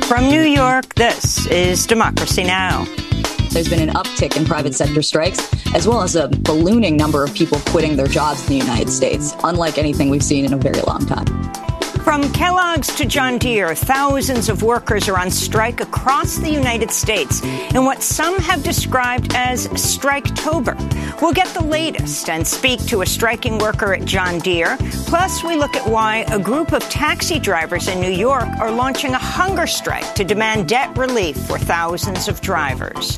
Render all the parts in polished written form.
From New York, this is Democracy Now! There's been an uptick in private sector strikes, as well as a ballooning number of people quitting their jobs in the United States, unlike anything we've seen in a very long time. From Kellogg's to John Deere, thousands of workers are on strike across the United States in what some have described as Striketober. We'll get the latest and speak to a striking worker at John Deere. Plus, we look at why a group of taxi drivers in New York are launching a hunger strike to demand debt relief for thousands of drivers.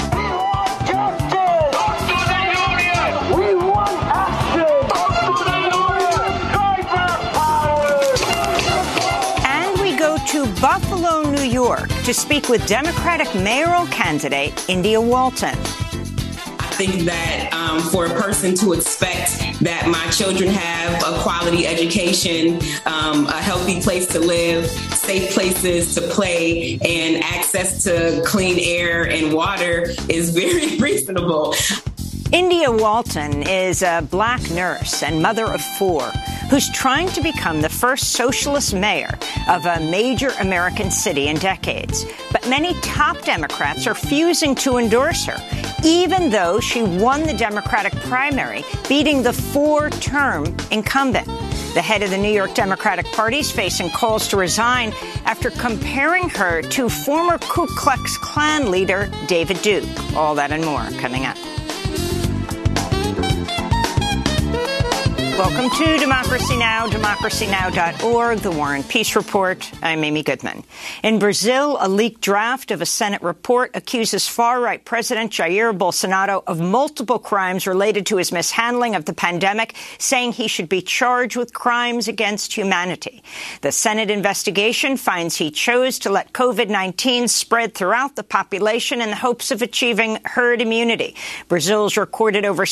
To Buffalo, New York, to speak with Democratic mayoral candidate India Walton. I think that for a person to expect that my children have a quality education, a healthy place to live, safe places to play, and access to clean air and water is very reasonable. India Walton is a black nurse and mother of four who's trying to become the first socialist mayor of a major American city in decades. But many top Democrats are refusing to endorse her, even though she won the Democratic primary, beating the four-term incumbent. The head of the New York Democratic Party is facing calls to resign after comparing her to former Ku Klux Klan leader David Duke. All that and more coming up. Welcome to Democracy Now!, democracynow.org, The War and Peace Report. I'm Amy Goodman. In Brazil, a leaked draft of a Senate report accuses far-right President Jair Bolsonaro of multiple crimes related to his mishandling of the pandemic, saying he should be charged with crimes against humanity. The Senate investigation finds he chose to let COVID-19 spread throughout the population in the hopes of achieving herd immunity. Brazil's recorded over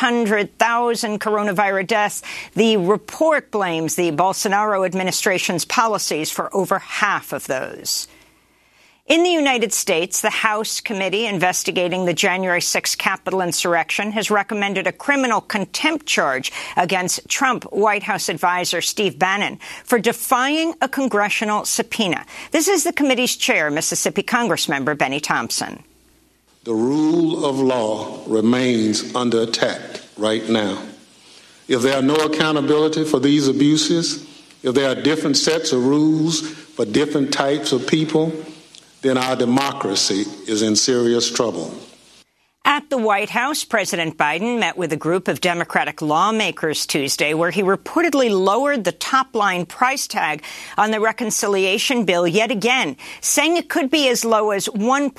600,000 coronavirus deaths. The report blames the Bolsonaro administration's policies for over half of those. In the United States, the House committee investigating the January 6th Capitol insurrection has recommended a criminal contempt charge against Trump White House advisor Steve Bannon for defying a congressional subpoena. This is the committee's chair, Mississippi Congressmember Benny Thompson. The rule of law remains under attack right now. If there are no accountability for these abuses, if there are different sets of rules for different types of people, then our democracy is in serious trouble. At the White House, President Biden met with a group of Democratic lawmakers Tuesday where he reportedly lowered the top-line price tag on the reconciliation bill yet again, saying it could be as low as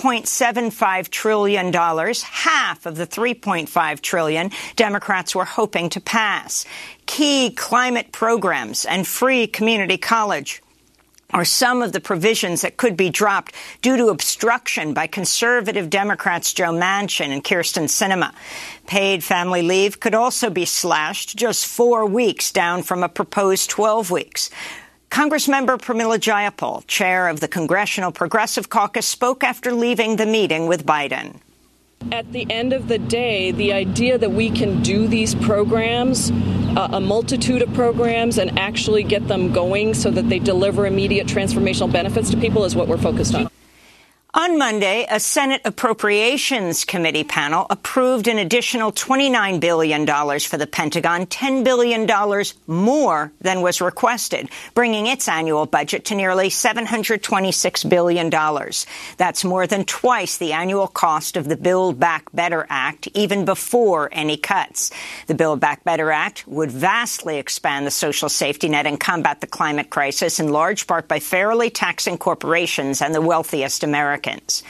$1.75 trillion, half of the $3.5 trillion Democrats were hoping to pass. Key climate programs and free community college are some of the provisions that could be dropped due to obstruction by conservative Democrats Joe Manchin and Kyrsten Sinema. Paid family leave could also be slashed just 4 weeks, down from a proposed 12 weeks. Congressmember Pramila Jayapal, chair of the Congressional Progressive Caucus, spoke after leaving the meeting with Biden. At the end of the day, the idea that we can do these programs, a multitude of programs, and actually get them going so that they deliver immediate transformational benefits to people is what we're focused on. On Monday, a Senate Appropriations Committee panel approved an additional $29 billion for the Pentagon, $10 billion more than was requested, bringing its annual budget to nearly $726 billion. That's more than twice the annual cost of the Build Back Better Act, even before any cuts. The Build Back Better Act would vastly expand the social safety net and combat the climate crisis, in large part by fairly taxing corporations and the wealthiest Americans.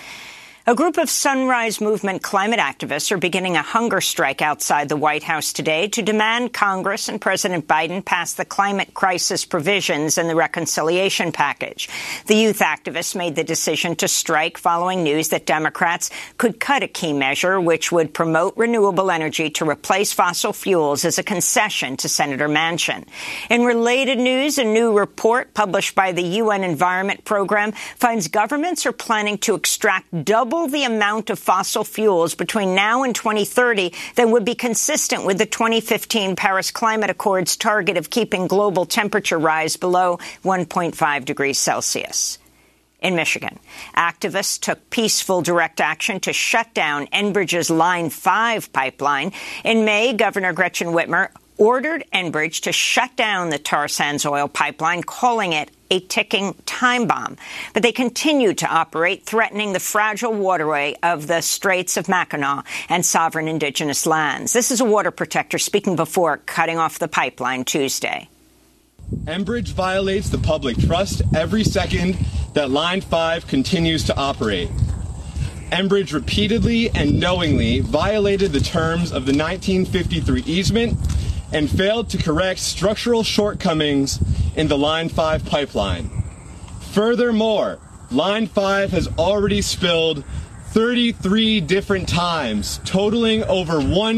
A group of Sunrise Movement climate activists are beginning a hunger strike outside the White House today to demand Congress and President Biden pass the climate crisis provisions in the reconciliation package. The youth activists made the decision to strike following news that Democrats could cut a key measure which would promote renewable energy to replace fossil fuels as a concession to Senator Manchin. In related news, a new report published by the UN Environment Program finds governments are planning to extract double the amount of fossil fuels between now and 2030 that would be consistent with the 2015 Paris Climate Accord's target of keeping global temperature rise below 1.5 degrees Celsius. In Michigan, activists took peaceful direct action to shut down Enbridge's Line 5 pipeline. In May, Governor Gretchen Whitmer ordered Enbridge to shut down the tar sands oil pipeline, calling it a ticking time bomb. But they continued to operate, threatening the fragile waterway of the Straits of Mackinac and sovereign indigenous lands. This is a water protector speaking before cutting off the pipeline Tuesday. Enbridge violates the public trust every second that Line 5 continues to operate. Enbridge repeatedly and knowingly violated the terms of the 1953 easement and failed to correct structural shortcomings in the Line 5 pipeline. Furthermore, Line 5 has already spilled 33 different times, totaling over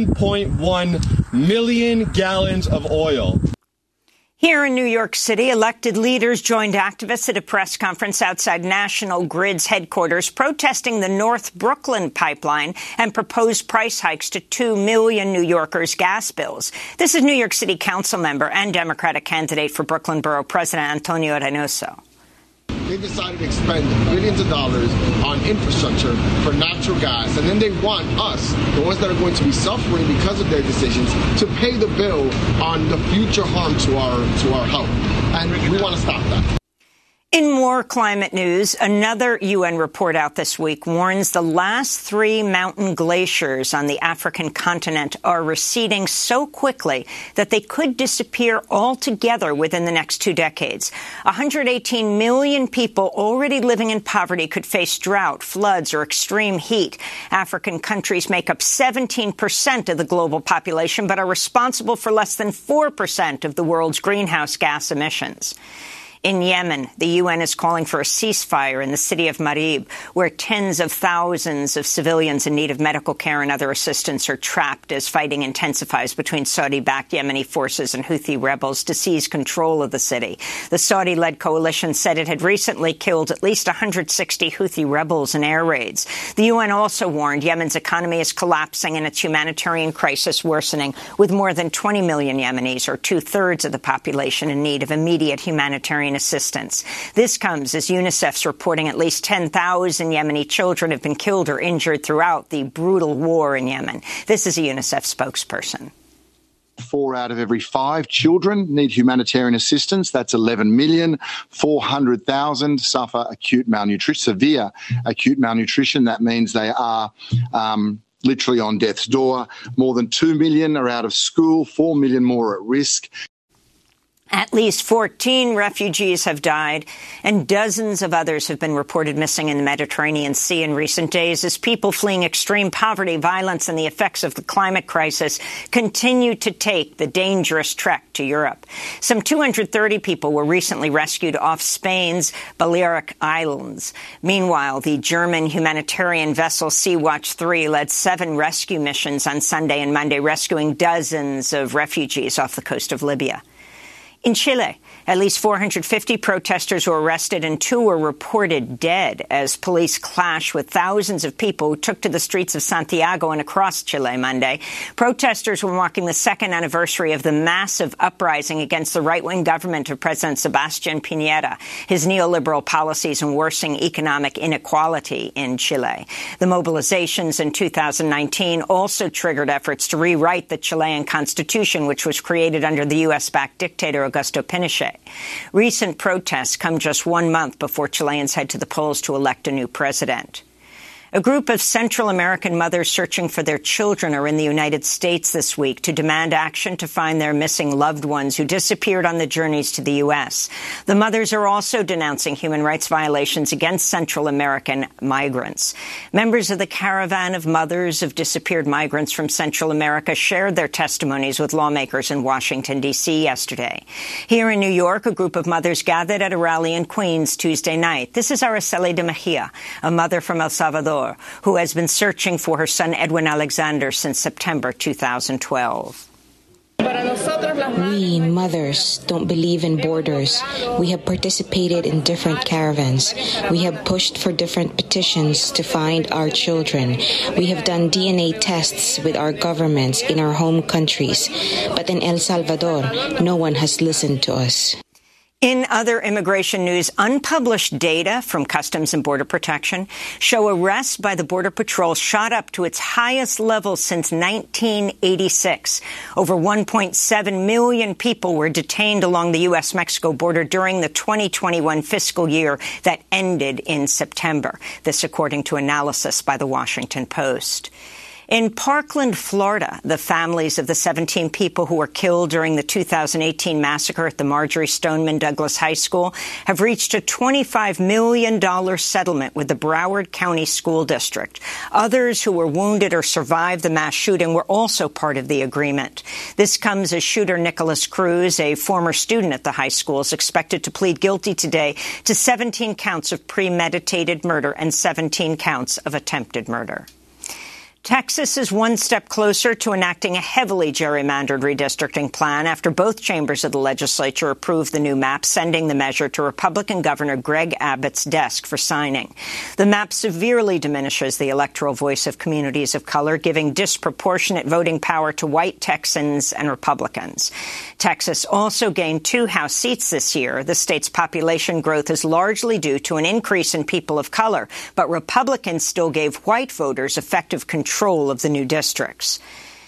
1.1 million gallons of oil. Here in New York City, elected leaders joined activists at a press conference outside National Grid's headquarters protesting the North Brooklyn pipeline and proposed price hikes to 2 million New Yorkers' gas bills. This is New York City Council member and Democratic candidate for Brooklyn Borough President Antonio Reynoso. They decided to expend billions of dollars on infrastructure for natural gas, and then they want us, the ones that are going to be suffering because of their decisions, to pay the bill on the future harm to our health. And we want to stop that. In more climate news, another UN report out this week warns the last 3 mountain glaciers on the African continent are receding so quickly that they could disappear altogether within the next 2 decades. 118 million people already living in poverty could face drought, floods, or extreme heat. African countries make up 17% of the global population, but are responsible for less than 4% of the world's greenhouse gas emissions. In Yemen, the UN is calling for a ceasefire in the city of Marib, where tens of thousands of civilians in need of medical care and other assistance are trapped as fighting intensifies between Saudi-backed Yemeni forces and Houthi rebels to seize control of the city. The Saudi-led coalition said it had recently killed at least 160 Houthi rebels in air raids. The UN also warned Yemen's economy is collapsing and its humanitarian crisis worsening, with more than 20 million Yemenis, or 2/3 of the population, in need of immediate humanitarian assistance. This comes as UNICEF's reporting at least 10,000 Yemeni children have been killed or injured throughout the brutal war in Yemen. This is a UNICEF spokesperson. 4 out of every 5 children need humanitarian assistance. That's 11,400,000 suffer acute malnutrition, severe acute malnutrition. That means they are literally on death's door. More than 2 million are out of school, 4 million more are at risk. At least 14 refugees have died, and dozens of others have been reported missing in the Mediterranean Sea in recent days as people fleeing extreme poverty, violence, and the effects of the climate crisis continue to take the dangerous trek to Europe. Some 230 people were recently rescued off Spain's Balearic Islands. Meanwhile, the German humanitarian vessel Sea-Watch 3 led 7 rescue missions on Sunday and Monday, rescuing dozens of refugees off the coast of Libya. In Chile, at least 450 protesters were arrested and 2 were reported dead as police clashed with thousands of people who took to the streets of Santiago and across Chile Monday. Protesters were marking the 2nd anniversary of the massive uprising against the right-wing government of President Sebastián Piñera, his neoliberal policies and worsening economic inequality in Chile. The mobilizations in 2019 also triggered efforts to rewrite the Chilean constitution, which was created under the U.S.-backed dictator Augusto Pinochet. Recent protests come just 1 month before Chileans head to the polls to elect a new president. A group of Central American mothers searching for their children are in the United States this week to demand action to find their missing loved ones who disappeared on the journeys to the U.S. The mothers are also denouncing human rights violations against Central American migrants. Members of the Caravan of Mothers of Disappeared Migrants from Central America shared their testimonies with lawmakers in Washington, D.C. yesterday. Here in New York, a group of mothers gathered at a rally in Queens Tuesday night. This is Araceli de Mejia, a mother from El Salvador, who has been searching for her son Edwin Alexander since September 2012. We, mothers, don't believe in borders. We have participated in different caravans. We have pushed for different petitions to find our children. We have done DNA tests with our governments in our home countries. But in El Salvador, no one has listened to us. In other immigration news, unpublished data from Customs and Border Protection show arrests by the Border Patrol shot up to its highest level since 1986. Over 1.7 million people were detained along the U.S.-Mexico border during the 2021 fiscal year that ended in September. This according to analysis by the Washington Post. In Parkland, Florida, the families of the 17 people who were killed during the 2018 massacre at the Marjory Stoneman Douglas High School have reached a $25 million settlement with the Broward County School District. Others who were wounded or survived the mass shooting were also part of the agreement. This comes as shooter Nicholas Cruz, a former student at the high school, is expected to plead guilty today to 17 counts of premeditated murder and 17 counts of attempted murder. Texas is one step closer to enacting a heavily gerrymandered redistricting plan after both chambers of the legislature approved the new map, sending the measure to Republican Governor Greg Abbott's desk for signing. The map severely diminishes the electoral voice of communities of color, giving disproportionate voting power to white Texans and Republicans. Texas also gained 2 House seats this year. The state's population growth is largely due to an increase in people of color, but Republicans still gave white voters effective control of the new districts.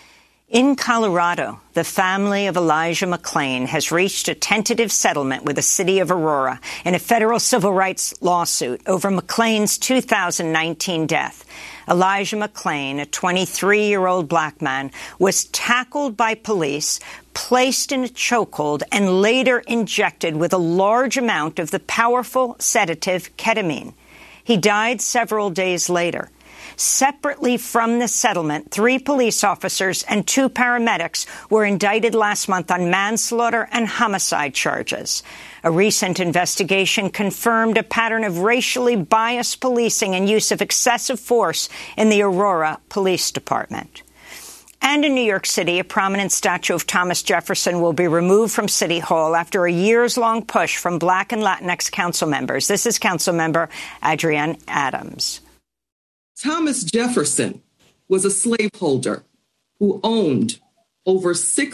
In Colorado, the family of Elijah McClain has reached a tentative settlement with the city of Aurora in a federal civil rights lawsuit over McClain's 2019 death. Elijah McClain, a 23-year-old black man, was tackled by police, placed in a chokehold, and later injected with a large amount of the powerful sedative ketamine. He died several days later. Separately from the settlement, 3 police officers and 2 paramedics were indicted last month on manslaughter and homicide charges. A recent investigation confirmed a pattern of racially biased policing and use of excessive force in the Aurora Police Department. And in New York City, a prominent statue of Thomas Jefferson will be removed from City Hall after a years-long push from Black and Latinx council members. This is Councilmember Adrienne Adams. Thomas Jefferson was a slaveholder who owned over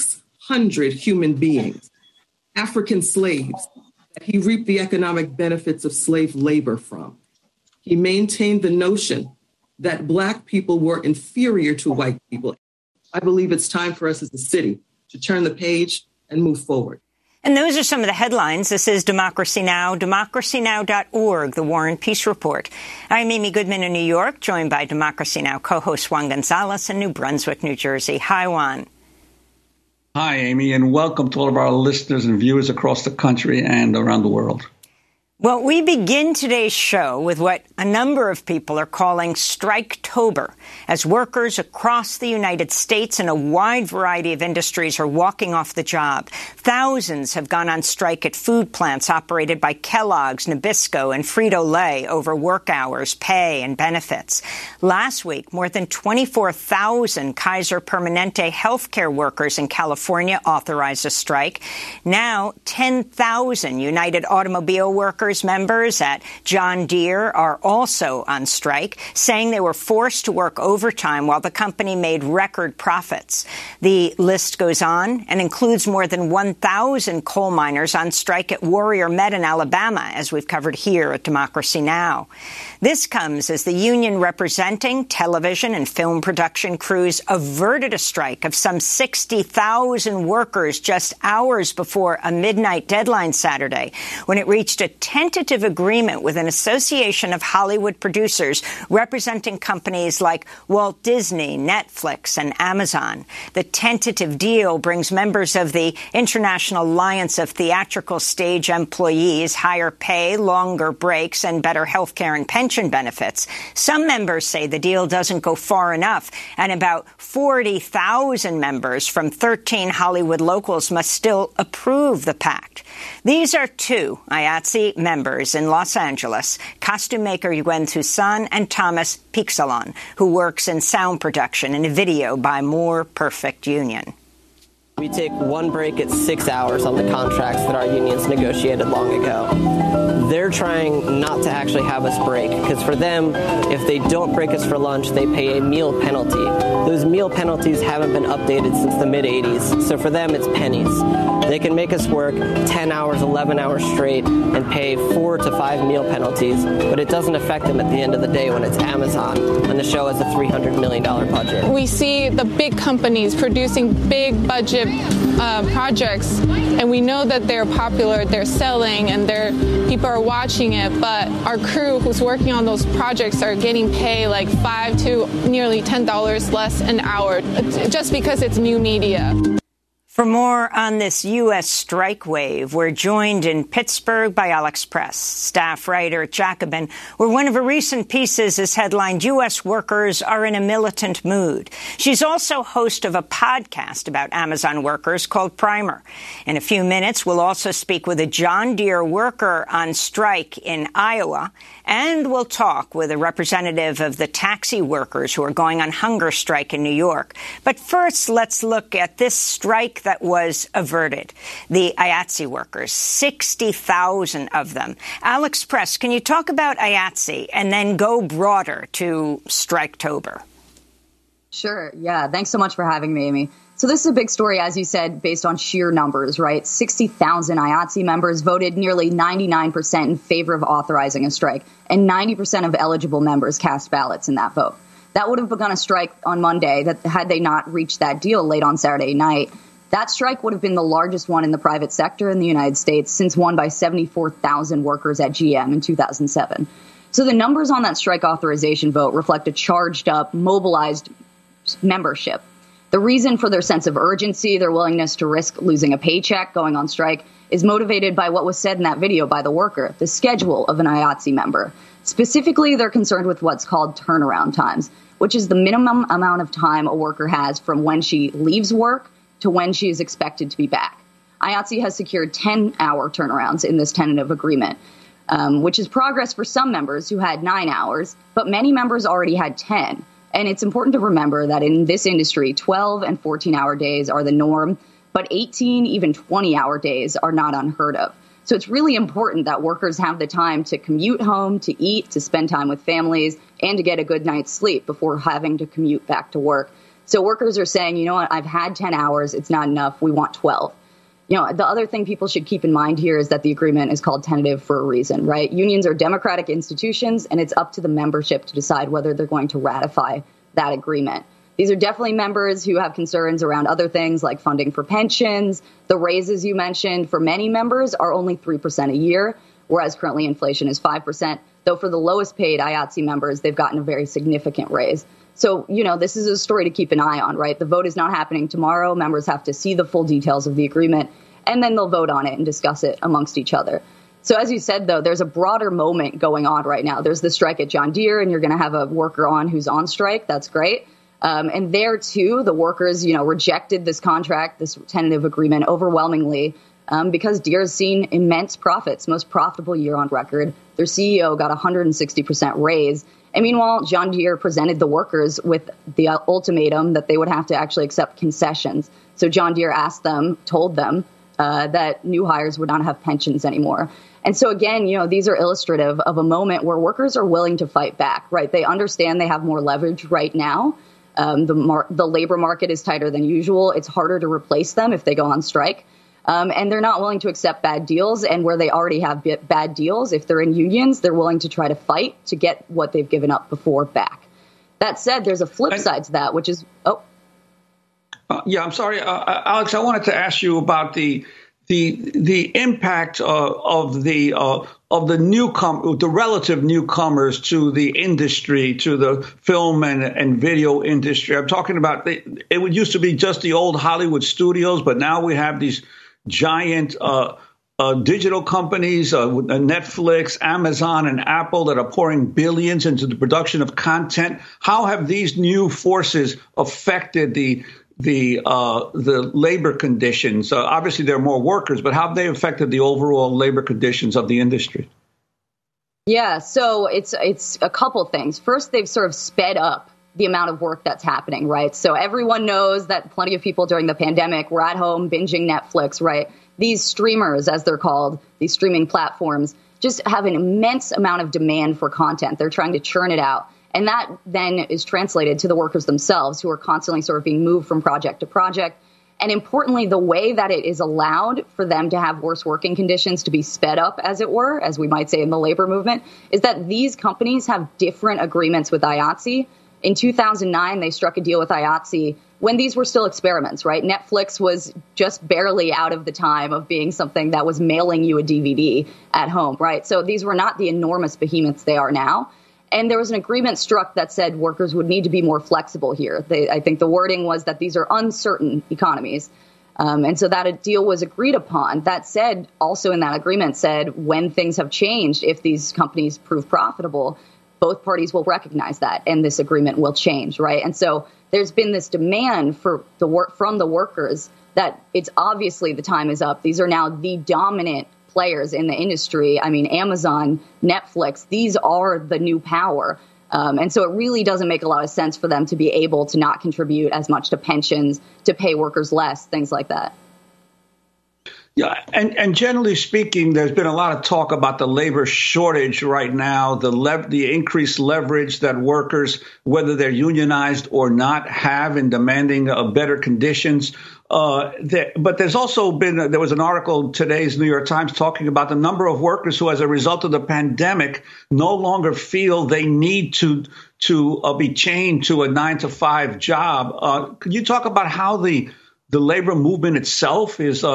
600 human beings, African slaves, that he reaped the economic benefits of slave labor from. He maintained the notion that Black people were inferior to white people. I believe it's time for us as a city to turn the page and move forward. And those are some of the headlines. This is Democracy Now!, democracynow.org, the War and Peace Report. I'm Amy Goodman in New York, joined by Democracy Now! Co-host Juan Gonzalez in New Brunswick, New Jersey. Hi, Juan. Hi, Amy, and welcome to all of our listeners and viewers across the country and around the world. Well, we begin today's show with what a number of people are calling Striketober, as workers across the United States in a wide variety of industries are walking off the job. Thousands have gone on strike at food plants operated by Kellogg's, Nabisco, and Frito-Lay over work hours, pay, and benefits. Last week, more than 24,000 Kaiser Permanente healthcare workers in California authorized a strike. Now, 10,000 United Automobile Workers members at John Deere are also on strike, saying they were forced to work overtime while the company made record profits. The list goes on and includes more than 1,000 coal miners on strike at Warrior Met in Alabama, as we've covered here at Democracy Now! This comes as the union representing television and film production crews averted a strike of some 60,000 workers just hours before a midnight deadline Saturday, when it reached a tentative agreement with an association of Hollywood producers representing companies like Walt Disney, Netflix, and Amazon. The tentative deal brings members of the International Alliance of Theatrical Stage Employees higher pay, longer breaks, and better health care and pension benefits. Some members say the deal doesn't go far enough, and about 40,000 members from 13 Hollywood locals must still approve the pact. These are 2 IATSE members in Los Angeles, costume maker Yuen Tucson and Thomas Pixelon, who works in sound production in a video by More Perfect Union. We take one break at 6 hours on the contracts that our unions negotiated long ago. they're trying not to actually have us break, because for them, if they don't break us for lunch, they pay a meal penalty. Those meal penalties haven't been updated since the mid-'80s, so for them, it's pennies. They can make us work 10 hours, 11 hours straight and pay 4 to 5 meal penalties, but it doesn't affect them at the end of the day when it's Amazon and the show has a $300 million budget. We see the big companies producing big budget projects, and we know that they're popular, they're selling, and people are watching it, but our crew who's working on those projects are getting paid like $5 to nearly $10 less an hour just because it's new media. For more on this U.S. strike wave, we're joined in Pittsburgh by Alex Press, staff writer at Jacobin, where one of her recent pieces is headlined, U.S. workers are in a militant mood. She's also host of a podcast about Amazon workers called Primer. In a few minutes, we'll also speak with a John Deere worker on strike in Iowa, and we'll talk with a representative of the taxi workers who are going on hunger strike in New York. But first, let's look at this strike that was averted. The IATSE workers, 60,000 of them. Alex Press, can you talk about IATSE and then go broader to Striketober? Sure. Yeah. Thanks so much for having me, Amy. So this is a big story, as you said, based on sheer numbers, right? 60,000 IATSE members voted nearly 99% in favor of authorizing a strike, and 90% of eligible members cast ballots in that vote. That would have begun a strike on Monday that had they not reached that deal late on Saturday night. That strike would have been the largest one in the private sector in the United States since won by 74,000 workers at GM in 2007. So the numbers on that strike authorization vote reflect a charged up, mobilized membership. The reason for their sense of urgency, their willingness to risk losing a paycheck going on strike, is motivated by what was said in that video by the worker, the schedule of an IATSE member. Specifically, they're concerned with what's called turnaround times, which is the minimum amount of time a worker has from when she leaves work to when she is expected to be back. IATSE has secured 10-hour turnarounds in this tentative agreement, which is progress for some members who had 9 hours, but many members already had 10. And it's important to remember that in this industry, 12 and 14-hour days are the norm, but 18, even 20-hour days are not unheard of. So it's really important that workers have the time to commute home, to eat, to spend time with families, and to get a good night's sleep before having to commute back to work. So workers are saying, you know what, I've had 10 hours. It's not enough. We want 12. You know, the other thing people should keep in mind here is that the agreement is called tentative for a reason, right? Unions are democratic institutions, and it's up to the membership to decide whether they're going to ratify that agreement. These are definitely members who have concerns around other things like funding for pensions. The raises you mentioned for many members are only 3% a year, whereas currently inflation is 5%, though for the lowest paid IATSE members, they've gotten a very significant raise. So, you know, this is a story to keep an eye on, right? The vote is not happening tomorrow. Members have to see the full details of the agreement, and then they'll vote on it and discuss it amongst each other. So as you said, though, there's a broader moment going on right now. There's the strike at John Deere, and you're going to have a worker on who's on strike. That's great. And there, too, the workers, you know, rejected this contract, this tentative agreement overwhelmingly because Deere's seen immense profits, most profitable year on record. Their CEO got a 160% raise. And meanwhile, John Deere presented the workers with the ultimatum that they would have to actually accept concessions. So John Deere told them that new hires would not have pensions anymore. And so, again, you know, these are illustrative of a moment where workers are willing to fight back, right? They understand they have more leverage right now. The labor market is tighter than usual. It's harder to replace them if they go on strike. And they're not willing to accept bad deals. And where they already have bad deals, if they're in unions, they're willing to try to fight to get what they've given up before back. That said, there's a flip side to that, which is, I'm sorry, Alex, I wanted to ask you about the impact of the relative newcomers to the industry, to the film and video industry. I'm talking about it used to be just the old Hollywood studios, but now we have these giant digital companies, Netflix, Amazon, and Apple that are pouring billions into the production of content. How have these new forces affected the labor conditions? Obviously, there are more workers, but how have they affected the overall labor conditions of the industry? Yeah, so it's a couple things. First, they've sort of sped up the amount of work that's happening, right? So everyone knows that plenty of people during the pandemic were at home binging Netflix, right? These streamers, as they're called, these streaming platforms, just have an immense amount of demand for content. They're trying to churn it out. And that then is translated to the workers themselves, who are constantly sort of being moved from project to project. And importantly, the way that it is allowed for them to have worse working conditions, to be sped up, as it were, as we might say in the labor movement, is that these companies have different agreements with IATSE. In 2009, they struck a deal with IATSE when these were still experiments, right? Netflix was just barely out of the time of being something that was mailing you a DVD at home, right? So these were not the enormous behemoths they are now. And there was an agreement struck that said workers would need to be more flexible here. I think the wording was that these are uncertain economies. And so that a deal was agreed upon. That said, also in that agreement said when things have changed, if these companies prove profitable, both parties will recognize that and this agreement will change, right? And so there's been this demand for from the workers that it's obviously the time is up. These are now the dominant players in the industry. I mean, Amazon, Netflix, these are the new power. And so it really doesn't make a lot of sense for them to be able to not contribute as much to pensions, to pay workers less, things like that. Yeah, and generally speaking, there's been a lot of talk about the labor shortage right now, the increased leverage that workers, whether they're unionized or not, have in demanding better conditions. But there's also been, there was an article in today's New York Times talking about the number of workers who, as a result of the pandemic, no longer feel they need to be chained to a 9-to-5 job. Could you talk about how the labor movement itself is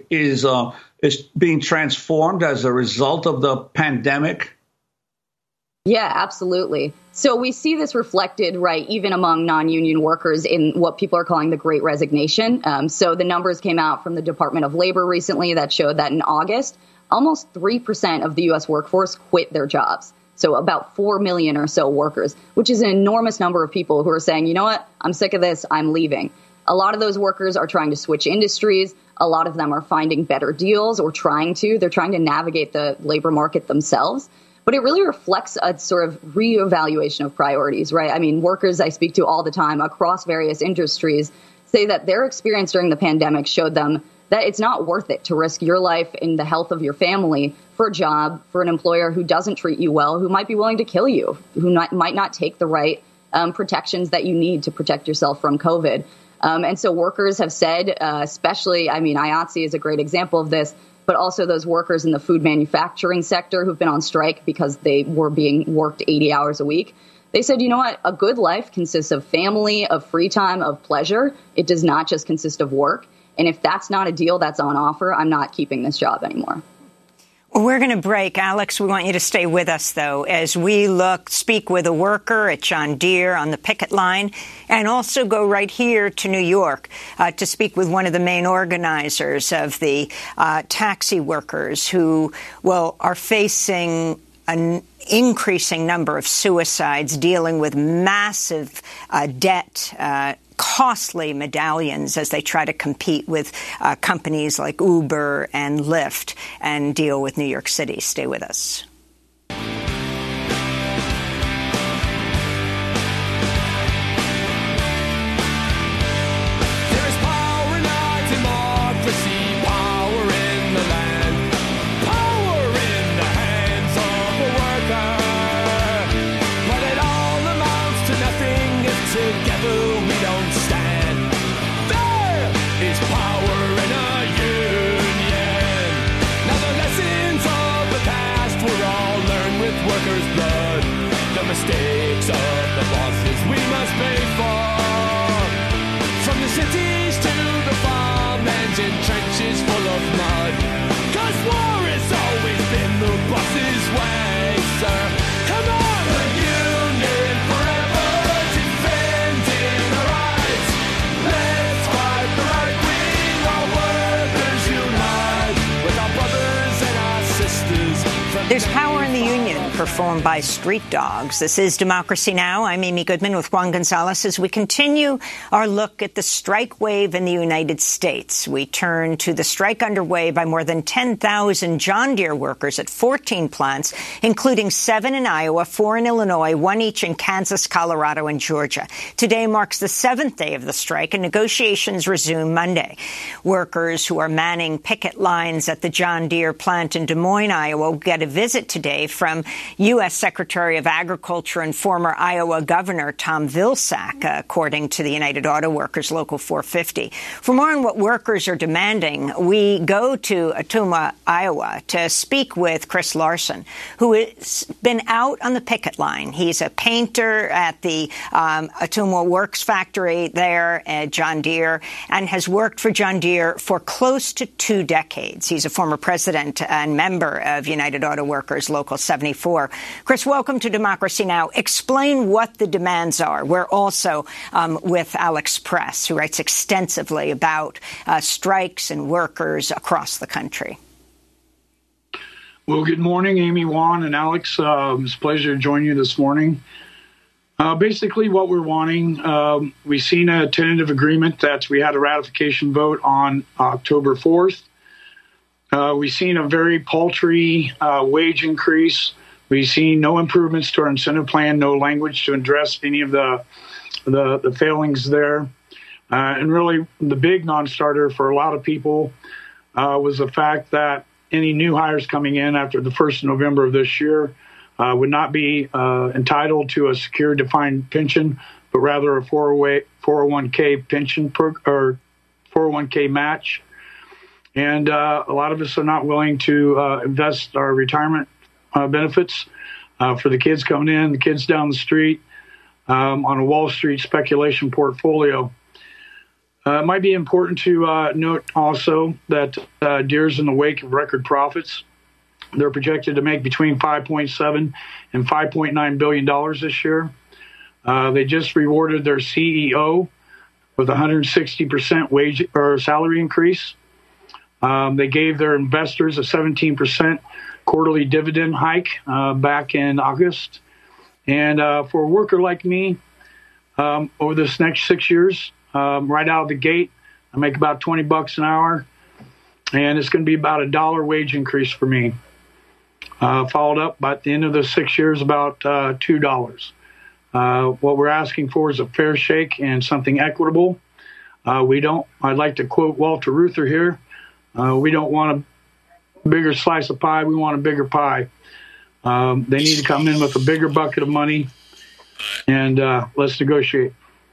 being transformed as a result of the pandemic? Yeah, absolutely. So we see this reflected, right, even among non-union workers in what people are calling the Great Resignation. So the numbers came out from the Department of Labor recently that showed that in August, almost 3% of the U.S. workforce quit their jobs. So about 4 million or so workers, which is an enormous number of people who are saying, you know what, I'm sick of this, I'm leaving. A lot of those workers are trying to switch industries. A lot of them are finding better deals or they're trying to navigate the labor market themselves. But it really reflects a sort of reevaluation of priorities, right? I mean, workers I speak to all the time across various industries say that their experience during the pandemic showed them that it's not worth it to risk your life and the health of your family for a job, for an employer who doesn't treat you well, who might be willing to kill you, who might not take the right protections that you need to protect yourself from COVID. And so workers have said, especially, I mean, IATSE is a great example of this, but also those workers in the food manufacturing sector who've been on strike because they were being worked 80 hours a week. They said, you know what, a good life consists of family, of free time, of pleasure. It does not just consist of work. And if that's not a deal that's on offer, I'm not keeping this job anymore. We're going to break. Alex, we want you to stay with us, though, as we speak with a worker at John Deere on the picket line, and also go right here to New York to speak with one of the main organizers of the taxi workers who, are facing an increasing number of suicides, dealing with massive debt, costly medallions as they try to compete with companies like Uber and Lyft and deal with New York City. Stay with us. Mistakes of the bosses we must pay for. From the cities to the farmlands in trenches full of mud. 'Cause war has always been the boss's way, sir. Come on! The union forever defending our rights. Let's fight the right wing, all workers unite. With our brothers and our sisters. There's power in the union for formed by street dogs. This is Democracy Now! I'm Amy Goodman with Juan Gonzalez as we continue our look at the strike wave in the United States. We turn to the strike underway by more than 10,000 John Deere workers at 14 plants, including 7 in Iowa, 4 in Illinois, 1 each in Kansas, Colorado, and Georgia. Today marks the 7th day of the strike, and negotiations resume Monday. Workers who are manning picket lines at the John Deere plant in Des Moines, Iowa, will get a visit today from U.S. Secretary of Agriculture and former Iowa Governor Tom Vilsack, according to the United Auto Workers Local 450. For more on what workers are demanding, we go to Ottumwa, Iowa, to speak with Chris Larson, who has been out on the picket line. He's a painter at the Ottumwa Works factory there at John Deere and has worked for John Deere for close to 2 decades. He's a former president and member of United Auto Workers Local 74. Chris, welcome to Democracy Now! Explain what the demands are. We're also with Alex Press, who writes extensively about strikes and workers across the country. Well, good morning, Amy, Juan, and Alex. It's a pleasure to join you this morning. Basically, what we're wanting, we've seen a tentative agreement that we had a ratification vote on October 4th. We've seen a very paltry wage increase. We've seen no improvements to our incentive plan, no language to address any of the failings there. And really, the big non-starter for a lot of people was the fact that any new hires coming in after the 1st of November of this year would not be entitled to a secure defined pension, but rather a 401k pension or 401k match. And a lot of us are not willing to invest our retirement benefits for the kids coming in, the kids down the street, on a Wall Street speculation portfolio. It might be important to note also that Deere's in the wake of record profits. They're projected to make between $5.7 and $5.9 billion this year. They just rewarded their CEO with 160% wage or salary increase. They gave their investors a 17% quarterly dividend hike back in August. And for a worker like me, over this next 6 years, right out of the gate, I make about $20 an hour, and it's going to be about $1 wage increase for me. Followed up by the end of the 6 years, about $2. What we're asking for is a fair shake and something equitable. I'd like to quote Walter Reuther here. We don't want a bigger slice of pie. We want a bigger pie. They need to come in with a bigger bucket of money, and let's negotiate.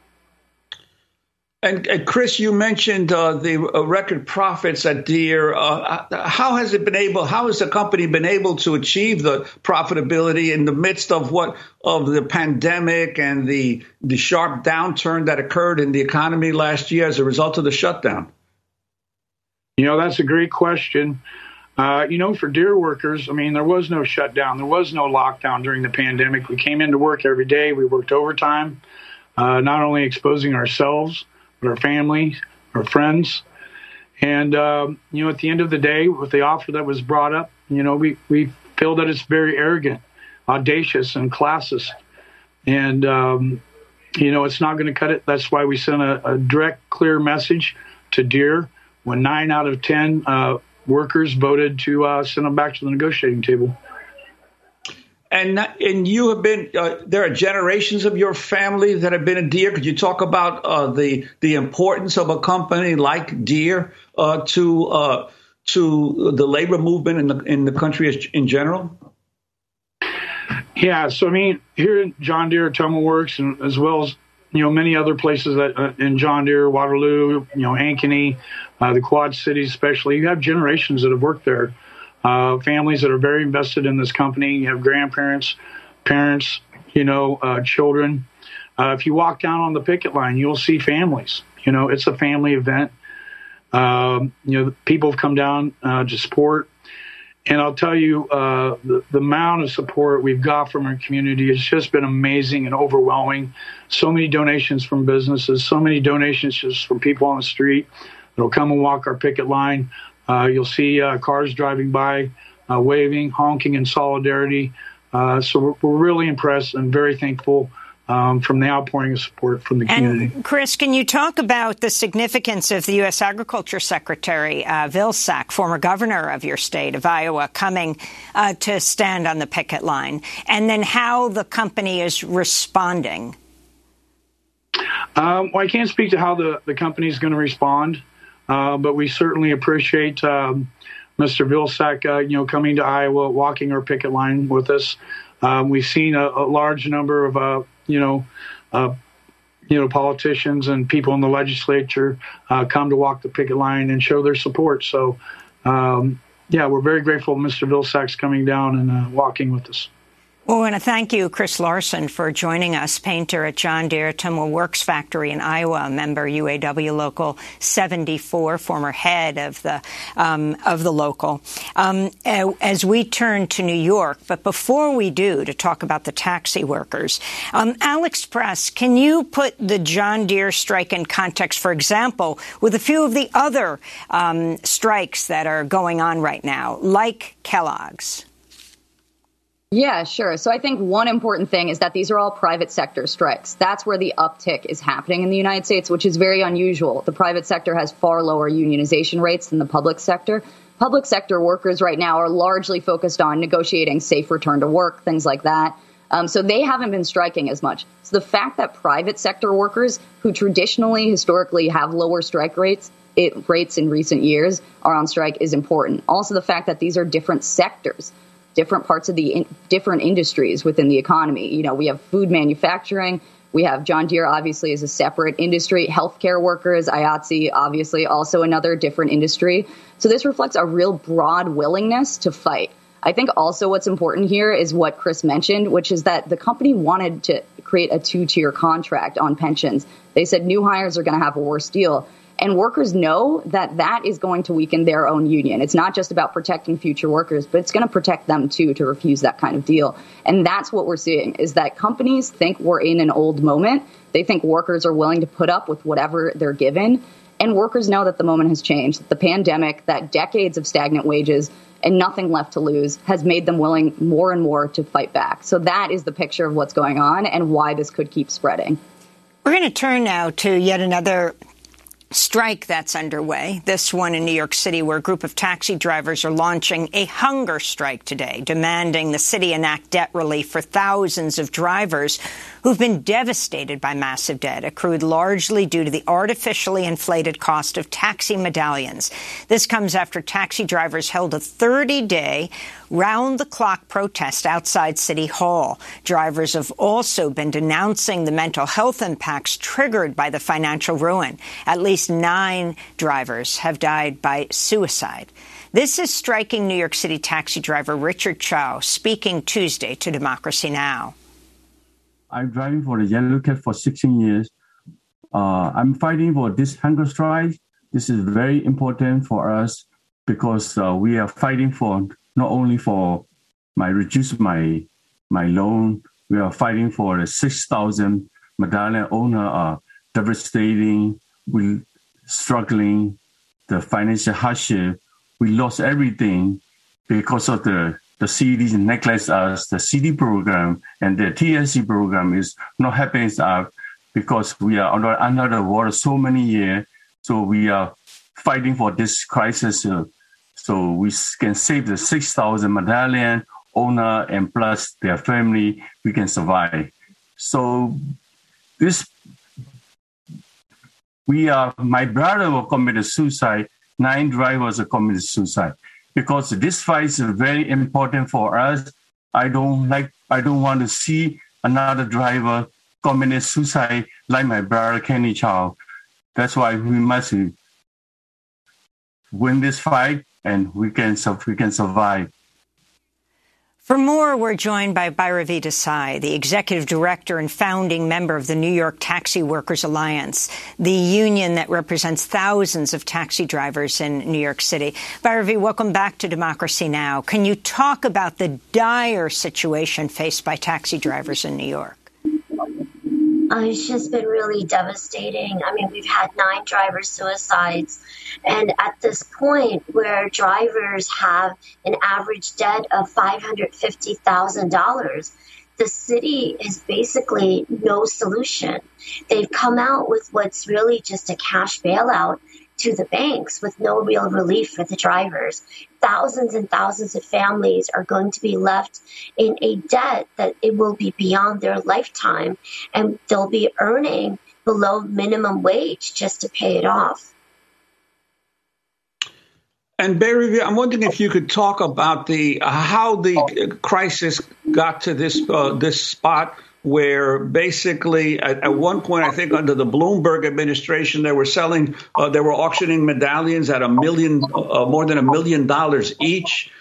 And Chris, you mentioned the record profits at Deere. How has the company been able to achieve the profitability in the midst of the pandemic and the sharp downturn that occurred in the economy last year as a result of the shutdown? That's a great question. For Deere workers, there was no shutdown. There was no lockdown during the pandemic. We came into work every day. We worked overtime, not only exposing ourselves, but our family, our friends. And, at the end of the day, with the offer that was brought up, we feel that it's very arrogant, audacious, and classist. And, it's not going to cut it. That's why we sent a direct, clear message to Deere when 9 out of 10 workers voted to send them back to the negotiating table. And you have been there are generations of your family that have been in Deere. Could you talk about the importance of a company like Deere to the labor movement in the country in general? Yeah, so here in John Deere, Ottumwa Works, and as well as many other places that in John Deere, Waterloo, Ankeny, the Quad Cities especially, you have generations that have worked there. Families that are very invested in this company. You have grandparents, parents, children. If you walk down on the picket line, you'll see families. It's a family event. People have come down to support. And I'll tell you, the amount of support we've got from our community has just been amazing and overwhelming. So many donations from businesses, so many donations just from people on the street that'll come and walk our picket line. You'll see cars driving by, waving, honking in solidarity. So we're really impressed and very thankful from the outpouring of support from the community. And Chris, can you talk about the significance of the U.S. Agriculture Secretary Vilsack, former governor of your state of Iowa, coming to stand on the picket line, and then how the company is responding? Well, I can't speak to how the company is going to respond, but we certainly appreciate Mr. Vilsack, coming to Iowa, walking our picket line with us. We've seen a large number of politicians and people in the legislature come to walk the picket line and show their support. So, we're very grateful Mr. Vilsack's coming down and walking with us. Well, I want to thank you, Chris Larson, for joining us, painter at John Deere Timwell Works Factory in Iowa, member UAW Local 74, former head of the local. As we turn to New York, but before we do, to talk about the taxi workers, Alex Press, can you put the John Deere strike in context, for example, with a few of the other strikes that are going on right now, like Kellogg's? Yeah, sure. So I think one important thing is that these are all private sector strikes. That's where the uptick is happening in the United States, which is very unusual. The private sector has far lower unionization rates than the public sector. Public sector workers right now are largely focused on negotiating safe return to work, things like that. So they haven't been striking as much. So the fact that private sector workers who historically have lower strike rates in recent years are on strike is important. Also, the fact that these are different sectors, different parts of the different industries within the economy. We have food manufacturing. We have John Deere, obviously, as a separate industry. Healthcare workers, IATSE, obviously, also another different industry. So this reflects a real broad willingness to fight. I think also what's important here is what Chris mentioned, which is that the company wanted to create a two-tier contract on pensions. They said new hires are going to have a worse deal. And workers know that that is going to weaken their own union. It's not just about protecting future workers, but it's going to protect them, too, to refuse that kind of deal. And that's what we're seeing, is that companies think we're in an old moment. They think workers are willing to put up with whatever they're given. And workers know that the moment has changed. The pandemic, that decades of stagnant wages and nothing left to lose has made them willing more and more to fight back. So that is the picture of what's going on and why this could keep spreading. We're going to turn now to yet another strike that's underway, this one in New York City, where a group of taxi drivers are launching a hunger strike today, demanding the city enact debt relief for thousands of drivers who've been devastated by massive debt, accrued largely due to the artificially inflated cost of taxi medallions. This comes after taxi drivers held a 30-day round-the-clock protest outside City Hall. Drivers have also been denouncing the mental health impacts triggered by the financial ruin. At least 9 drivers have died by suicide. This is striking New York City taxi driver Richard Chow speaking Tuesday to Democracy Now! I'm driving for the Yellow Cab for 16 years. I'm fighting for this hunger strike. This is very important for us because we are fighting for not only for reduce my loan, we are fighting for the 6,000 medallion owner are devastating. We struggling, the financial hardship. We lost everything because of the CDs neglect us. The CD program and the TSC program is not helping us because we are under the water so many years. So we are fighting for this crisis. So we can save the 6,000 medallion owner and plus their family, we can survive. So my brother will commit suicide, 9 drivers will commit suicide. Because this fight is very important for us. I don't want to see another driver commit suicide like my brother Kenny Chow. That's why we must win this fight and we can survive. For more, we're joined by Bhairavi Desai, the executive director and founding member of the New York Taxi Workers Alliance, the union that represents thousands of taxi drivers in New York City. Bhairavi, welcome back to Democracy Now! Can you talk about the dire situation faced by taxi drivers in New York? It's just been really devastating. I mean, we've had 9 driver suicides. And at this point where drivers have an average debt of $550,000, the city is basically no solution. They've come out with what's really just a cash bailout to the banks with no real relief for the drivers. Thousands and thousands of families are going to be left in a debt that it will be beyond their lifetime, and they'll be earning below minimum wage just to pay it off. And Barry, I'm wondering if you could talk about how the crisis got to this spot where basically at one point, I think under the Bloomberg administration, they were auctioning medallions at more than $1 million each.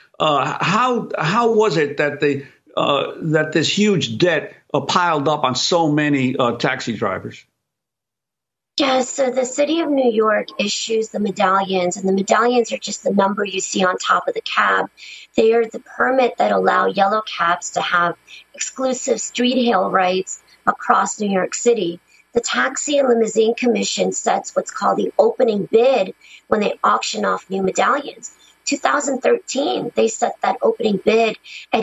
How was it that that this huge debt piled up on so many taxi drivers? Yeah, so the city of New York issues the medallions, and the medallions are just the number you see on top of the cab. They are the permit that allow yellow cabs to have exclusive street hail rights across New York City. The Taxi and Limousine Commission sets what's called the opening bid when they auction off new medallions. 2013, they set that opening bid at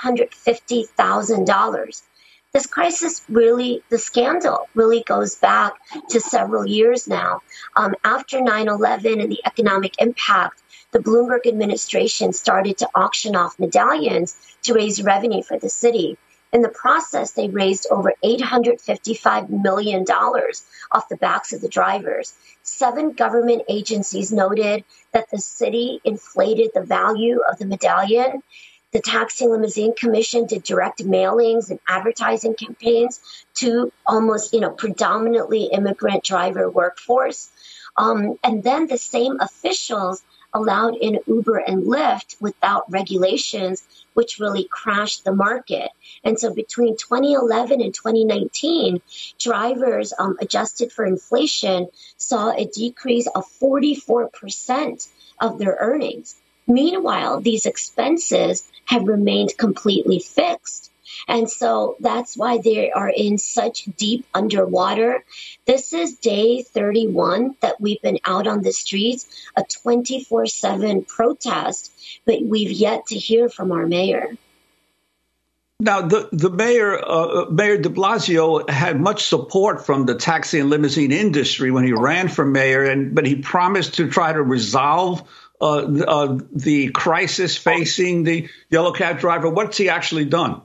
$850,000. This crisis the scandal really goes back to several years now. After 9/11 and the economic impact, the Bloomberg administration started to auction off medallions to raise revenue for the city. In the process, they raised over $855 million off the backs of the drivers. 7 government agencies noted that the city inflated the value of the medallion. The Taxi and Limousine Commission did direct mailings and advertising campaigns to almost, predominantly immigrant driver workforce. And then the same officials allowed in Uber and Lyft without regulations, which really crashed the market. And so between 2011 and 2019, drivers adjusted for inflation saw a decrease of 44% of their earnings. Meanwhile, these expenses have remained completely fixed. And so that's why they are in such deep underwater. This is day 31 that we've been out on the streets, a 24/7 protest, but we've yet to hear from our mayor. Now, the mayor, Mayor de Blasio, had much support from the taxi and limousine industry when he ran for mayor, but he promised to try to resolve the crisis facing the yellow cab driver. What's he actually done?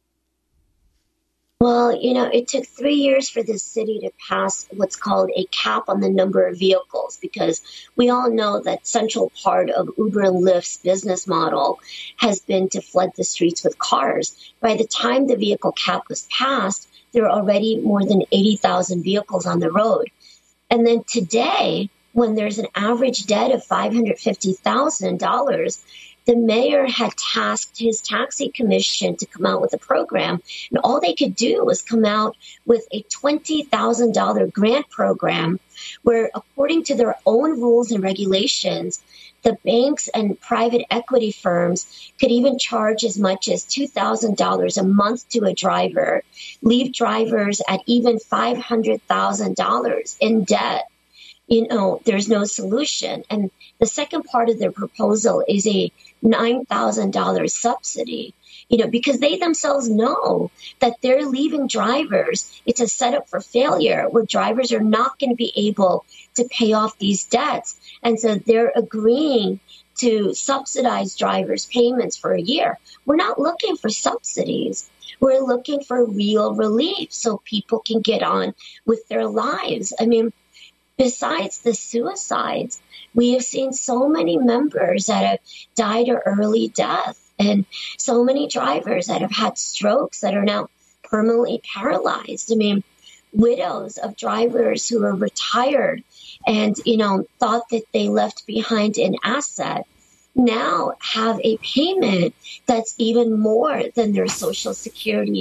Well, it took 3 years for the city to pass what's called a cap on the number of vehicles, because we all know that central part of Uber and Lyft's business model has been to flood the streets with cars. By the time the vehicle cap was passed, there were already more than 80,000 vehicles on the road. And then today, when there's an average debt of $550,000, the mayor had tasked his taxi commission to come out with a program, and all they could do was come out with a $20,000 grant program where, according to their own rules and regulations, the banks and private equity firms could even charge as much as $2,000 a month to a driver, leave drivers at even $500,000 in debt. There's no solution. And the second part of their proposal is a $9,000 subsidy, because they themselves know that they're leaving drivers. It's a setup for failure where drivers are not going to be able to pay off these debts. And so they're agreeing to subsidize drivers' payments for a year. We're not looking for subsidies. We're looking for real relief so people can get on with their lives. I mean, besides the suicides, we have seen so many members that have died of early death, and so many drivers that have had strokes that are now permanently paralyzed. I mean, widows of drivers who are retired and, thought that they left behind an asset now have a payment that's even more than their Social Security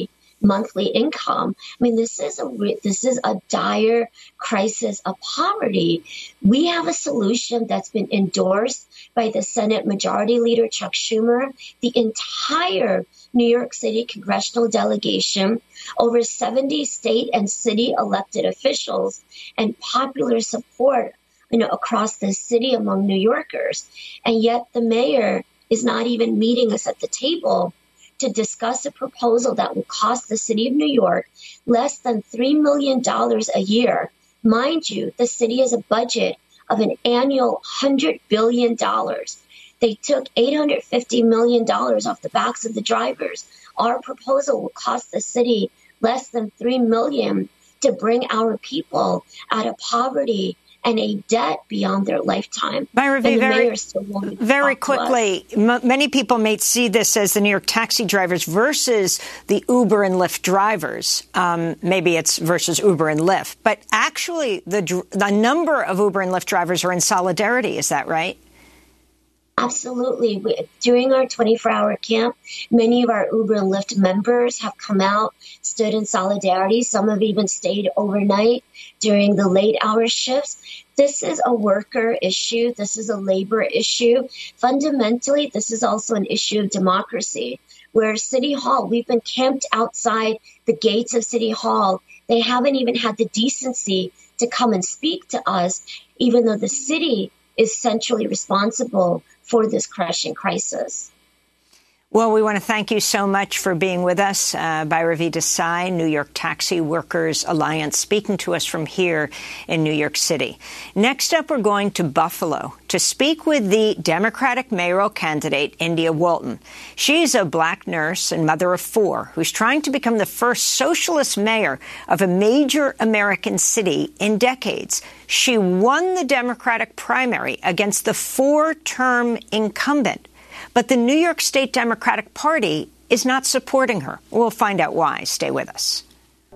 monthly income. I mean, this is a dire crisis of poverty. We have a solution that's been endorsed by the Senate Majority Leader Chuck Schumer, the entire New York City congressional delegation, over 70 state and city elected officials, and popular support, across the city among New Yorkers. And yet the mayor is not even meeting us at the table to discuss a proposal that will cost the city of New York less than $3 million a year. Mind you, the city has a budget of an annual $100 billion. They took $850 million off the backs of the drivers. Our proposal will cost the city less than $3 million to bring our people out of poverty and a debt beyond their lifetime. Myra V, very quickly, many people may see this as the New York taxi drivers versus the Uber and Lyft drivers. Maybe it's versus Uber and Lyft. But actually, the number of Uber and Lyft drivers are in solidarity. Is that right? Absolutely. During our 24-hour camp, many of our Uber and Lyft members have come out, stood in solidarity. Some have even stayed overnight during the late hour shifts. This is a worker issue. This is a labor issue. Fundamentally, this is also an issue of democracy, where City Hall, we've been camped outside the gates of City Hall. They haven't even had the decency to come and speak to us, even though the city is centrally responsible for this crushing crisis. Well, we want to thank you so much for being with us. Myra V. Desai, New York Taxi Workers Alliance, speaking to us from here in New York City. Next up, we're going to Buffalo to speak with the Democratic mayoral candidate, India Walton. She's a black nurse and mother of four who's trying to become the first socialist mayor of a major American city in decades. She won the Democratic primary against the four-term incumbent. But the New York State Democratic Party is not supporting her. We'll find out why. Stay with us.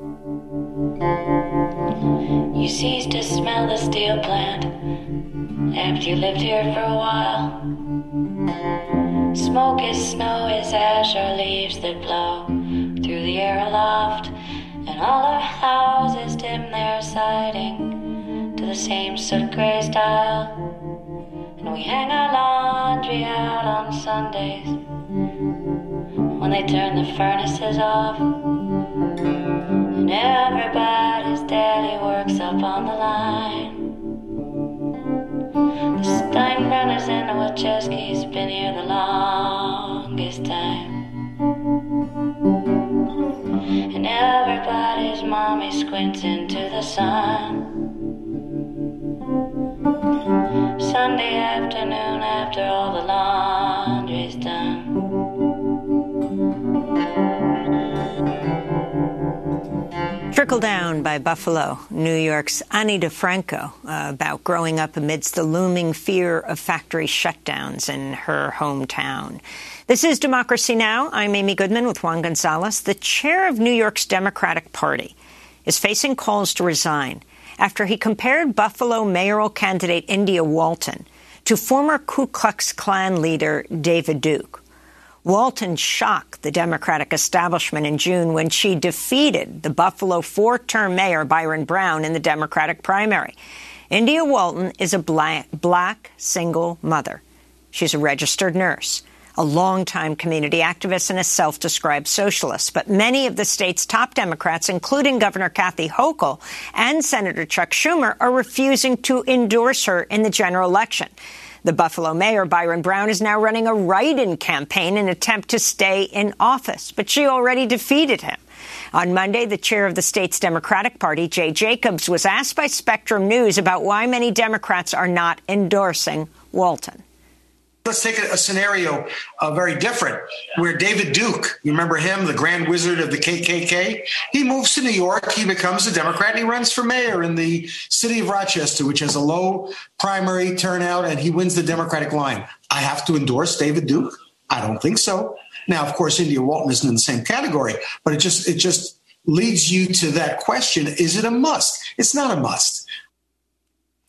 You cease to smell the steel plant after you lived here for a while. Smoke is snow, is ash, or leaves that blow through the air aloft. And all our houses dim their siding to the same soot gray style. And we hang our laundry out on Sundays when they turn the furnaces off. And everybody's daddy works up on the line. The Steinbrenners and the Wachowskis been here the longest time. And everybody's mommy squints into the sun. Sunday afternoon after all the laundry's done. Trickle Down by Buffalo, New York's Ani DeFranco, about growing up amidst the looming fear of factory shutdowns in her hometown. This is Democracy Now! I'm Amy Goodman with Juan Gonzalez. The chair of New York's Democratic Party is facing calls to resign after he compared Buffalo mayoral candidate India Walton to former Ku Klux Klan leader David Duke. Walton shocked the Democratic establishment in June when she defeated the Buffalo four-term mayor Byron Brown in the Democratic primary. India Walton is a black single mother. She's a registered nurse, a longtime community activist, and a self-described socialist. But many of the state's top Democrats, including Governor Kathy Hochul and Senator Chuck Schumer, are refusing to endorse her in the general election. The Buffalo mayor, Byron Brown, is now running a write-in campaign in an attempt to stay in office, but she already defeated him. On Monday, the chair of the state's Democratic Party, Jay Jacobs, was asked by Spectrum News about why many Democrats are not endorsing Walton. Let's take a scenario very different, where David Duke, you remember him, the grand wizard of the KKK? He moves to New York, he becomes a Democrat, and he runs for mayor in the city of Rochester, which has a low primary turnout, and he wins the Democratic line. I have to endorse David Duke? I don't think so. Now, of course, India Walton isn't in the same category, but it just leads you to that question, is it a must? It's not a must.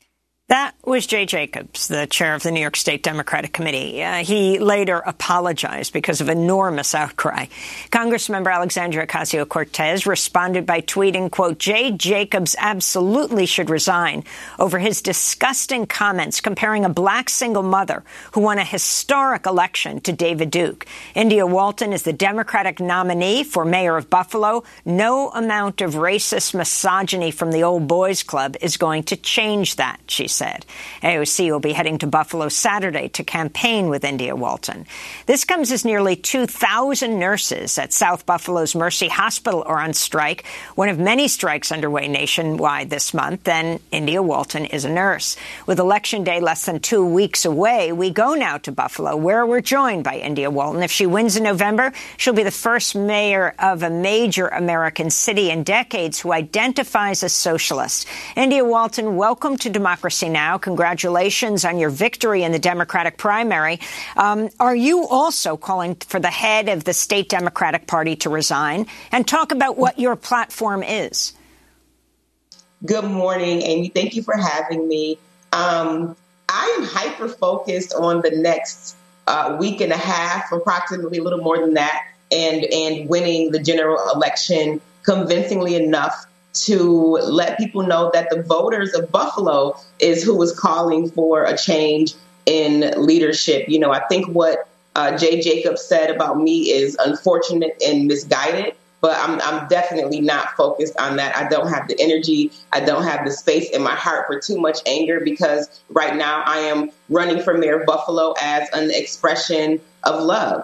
That was Jay Jacobs, the chair of the New York State Democratic Committee. He later apologized because of enormous outcry. Congressmember Alexandria Ocasio-Cortez responded by tweeting, quote, Jay Jacobs absolutely should resign over his disgusting comments comparing a black single mother who won a historic election to David Duke. India Walton is the Democratic nominee for mayor of Buffalo. No amount of racist misogyny from the old boys club is going to change that, she said. AOC will be heading to Buffalo Saturday to campaign with India Walton. This comes as nearly 2,000 nurses at South Buffalo's Mercy Hospital are on strike, one of many strikes underway nationwide this month, and India Walton is a nurse. With Election Day less than 2 weeks away, we go now to Buffalo, where we're joined by India Walton. If she wins in November, she'll be the first mayor of a major American city in decades who identifies as socialist. India Walton, welcome to Democracy Now! Congratulations on your victory in the Democratic primary. Are you also calling for the head of the state Democratic Party to resign? And talk about what your platform is. Good morning, Amy. Thank you for having me. I am hyper-focused on the next week and a half, approximately a little more than that, and winning the general election convincingly enough to let people know that the voters of Buffalo is who is calling for a change in leadership. You know, I think what Jay Jacobs said about me is unfortunate and misguided, but I'm definitely not focused on that. I don't have the energy. I don't have the space in my heart for too much anger, because right now I am running for mayor of Buffalo as an expression of love.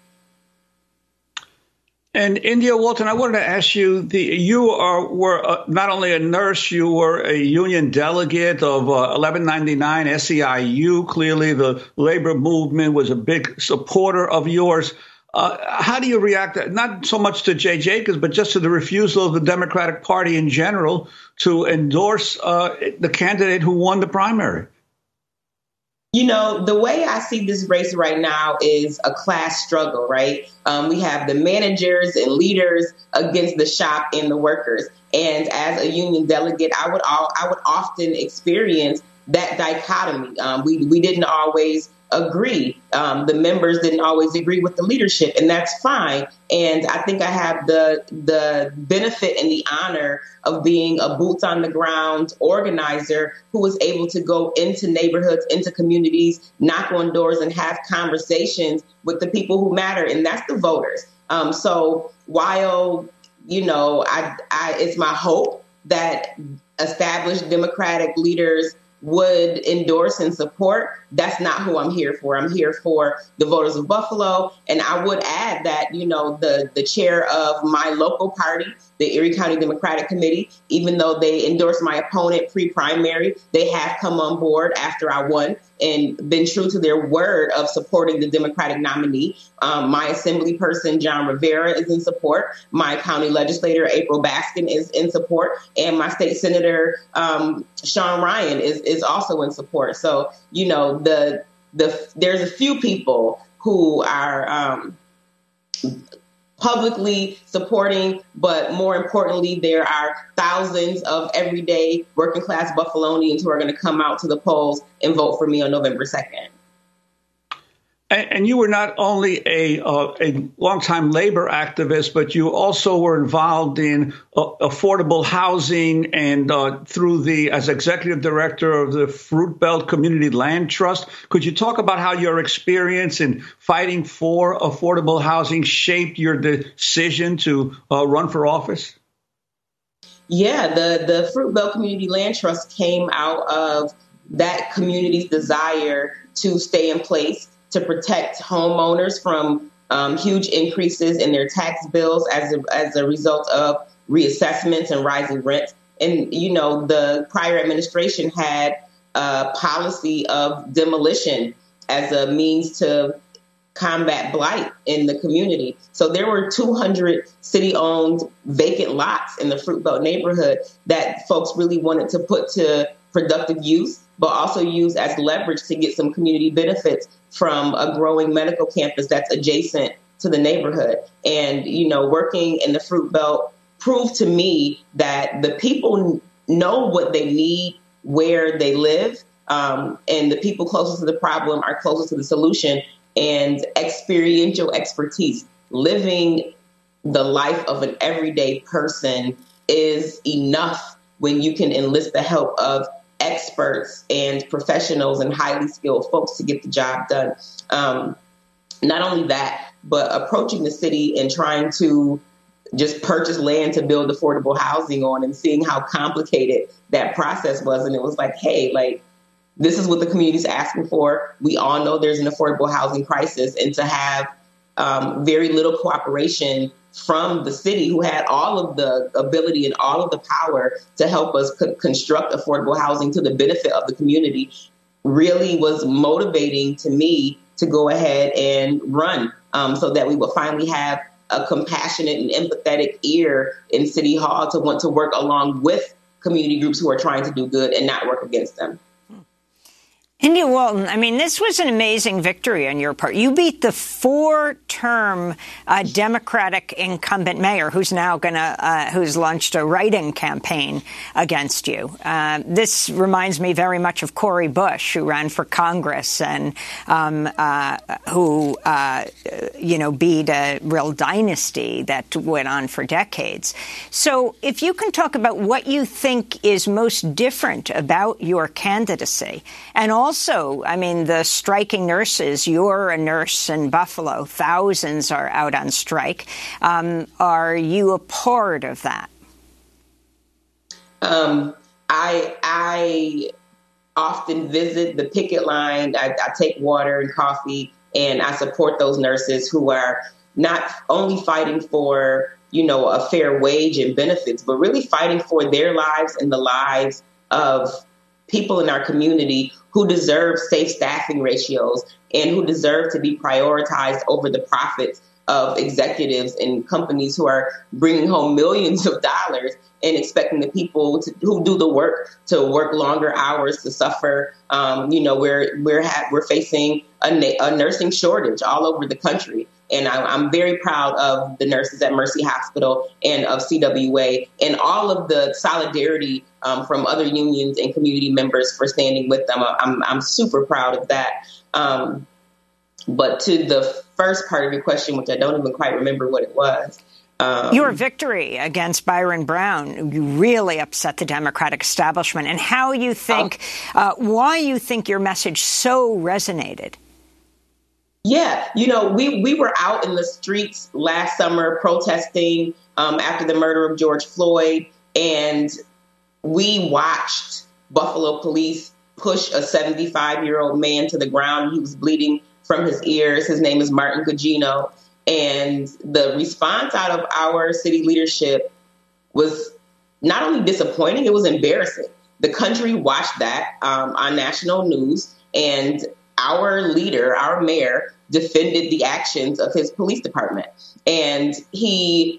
And India Walton, I wanted to ask you, you were not only a nurse, you were a union delegate of 1199 SEIU. Clearly, the labor movement was a big supporter of yours. How do you react, not so much to Jay Jacobs, but just to the refusal of the Democratic Party in general to endorse the candidate who won the primary? You know, the way I see this race right now is a class struggle, right? We have the managers and leaders against the shop and the workers. And as a union delegate, I would often experience that dichotomy. We didn't always agree. The members didn't always agree with the leadership, and that's fine. And I think I have the benefit and the honor of being a boots on the ground organizer who was able to go into neighborhoods, into communities, knock on doors, and have conversations with the people who matter, and that's the voters. So while, you know, it's my hope that established Democratic leaders would endorse and support, that's not who I'm here for. I'm here for the voters of Buffalo. And I would add that, you know, the chair of my local party, the Erie County Democratic Committee, even though they endorsed my opponent pre-primary, they have come on board after I won and been true to their word of supporting the Democratic nominee. My assembly person, John Rivera, is in support. My county legislator, April Baskin, is in support. And my state senator, Sean Ryan, is also in support. So, you know, there's a few people who are publicly supporting, but more importantly, there are thousands of everyday working class Buffalonians who are going to come out to the polls and vote for me on November 2nd. And you were not only a longtime labor activist, but you also were involved in affordable housing and as executive director of the Fruit Belt Community Land Trust. Could you talk about how your experience in fighting for affordable housing shaped your decision to run for office? Yeah, the Fruit Belt Community Land Trust came out of that community's desire to stay in place, to protect homeowners from huge increases in their tax bills as a result of reassessments and rising rents. And, you know, the prior administration had a policy of demolition as a means to combat blight in the community. So there were 200 city-owned vacant lots in the Fruit Belt neighborhood that folks really wanted to put to productive use, but also use as leverage to get some community benefits from a growing medical campus that's adjacent to the neighborhood. And, you know, working in the Fruit Belt proved to me that the people know what they need where they live, And the people closest to the problem are closest to the solution. And experiential expertise, living the life of an everyday person, is enough when you can enlist the help of experts and professionals and highly skilled folks to get the job done. Not only that, but approaching the city and trying to just purchase land to build affordable housing on, and seeing how complicated that process was. And it was like, hey, like, this is what the community's asking for. We all know there's an affordable housing crisis, and to have very little cooperation from the city, who had all of the ability and all of the power to help us construct affordable housing to the benefit of the community, really was motivating to me to go ahead and run, so that we will finally have a compassionate and empathetic ear in City Hall to want to work along with community groups who are trying to do good and not work against them. India Walton, I mean, this was an amazing victory on your part. You beat the 4-term Democratic incumbent mayor, who's now who's launched a write-in campaign against you. This reminds me very much of Cori Bush, who ran for Congress and who beat a real dynasty that went on for decades. So if you can talk about what you think is most different about your candidacy, and also, I mean, the striking nurses, you're a nurse in Buffalo, thousands are out on strike. Are you a part of that? I often visit the picket line. I take water and coffee, and I support those nurses who are not only fighting for, a fair wage and benefits, but really fighting for their lives and the lives of people in our community who deserve safe staffing ratios and who deserve to be prioritized over the profits of executives and companies who are bringing home millions of dollars and expecting the people who do the work to work longer hours, to suffer. We're facing a nursing shortage all over the country. And I'm very proud of the nurses at Mercy Hospital and of CWA and all of the solidarity from other unions and community members for standing with them. I'm super proud of that. But to the first part of your question, which I don't even quite remember what it was. Your victory against Byron Brown, you really upset the Democratic establishment, and how you think, why you think your message so resonated. Yeah, we were out in the streets last summer protesting after the murder of George Floyd, and we watched Buffalo police push a 75-year-old man to the ground. He was bleeding from his ears. His name is Martin Gugino. And the response out of our city leadership was not only disappointing, it was embarrassing. The country watched that on national news, and our leader, our mayor, defended the actions of his police department. And he